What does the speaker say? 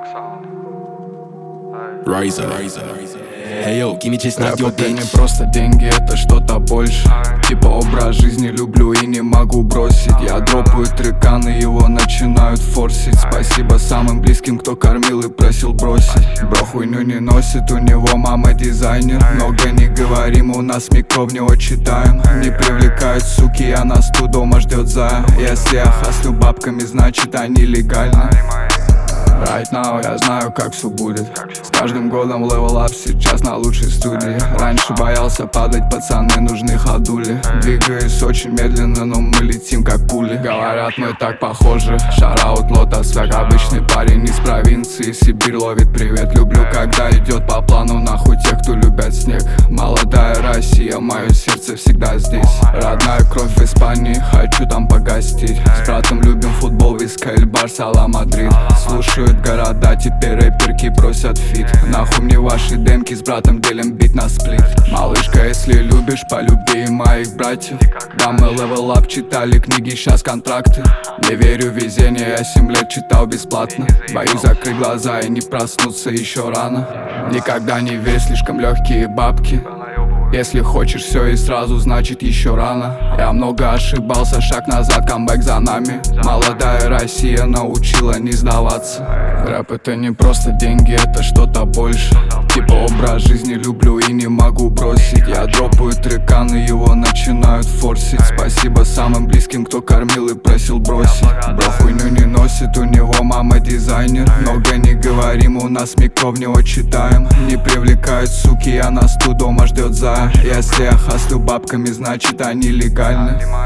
Riser. Hey yo, give me just not your Рэп это не bitch. просто деньги, это что-то больше. Типа образ жизни люблю и не могу бросить. Я дропаю трекан и его начинают форсить. Спасибо самым близким, кто кормил и просил бросить. Бро хуйню не носит, у него мама дизайнер. Много не говорим, у нас микро в него читаем. Не привлекают суки, а нас тут дома ждет зая. Если я хаслю бабками, значит они легальны. Right now я знаю, как все будет. С каждым годом level up, сейчас на лучшей студии. Раньше боялся падать, пацаны нужны ходули. Двигаюсь очень медленно, но мы летим как пули. Говорят, мы так похожи. Шараут Лотос, как обычный парень из провинции. Сибирь ловит привет. Люблю, когда идет по плану, нахуй тех, кто любят снег. Молодая Россия, мое сердце всегда здесь. Родная кровь в Испании, хочу там погостить. С братом любим футбол, Вискель, Барса, Мадрид. Слушают города, теперь рэперки просят фит. Нахуй мне ваши демки, с братом делим бит на сплит. Малышка, если любишь, полюби и моих братьев. Да, мы level up, читали книги, сейчас контракты. Не верю в везение, я 7 лет читал бесплатно. Боюсь закрыть глаза и не проснуться еще рано. Никогда не верь, слишком легкие бабки. Если хочешь все и сразу, значит еще рано. Я много ошибался, шаг назад, камбэк за нами. Молодая Россия научила не сдаваться. Рэп это не просто деньги, это что-то больше. Типа образ жизни люблю и не могу бросить. Я дропаю трекан и его начинают форсить. Спасибо самым близким, кто кормил и просил бросить. Бро хуйню не носит, у него мама дизайнер. Много не говорим, у нас микро в него читаем. Не привлекают суки, а нас тут дома ждет зая. Если я хаслю бабками, значит они легальны.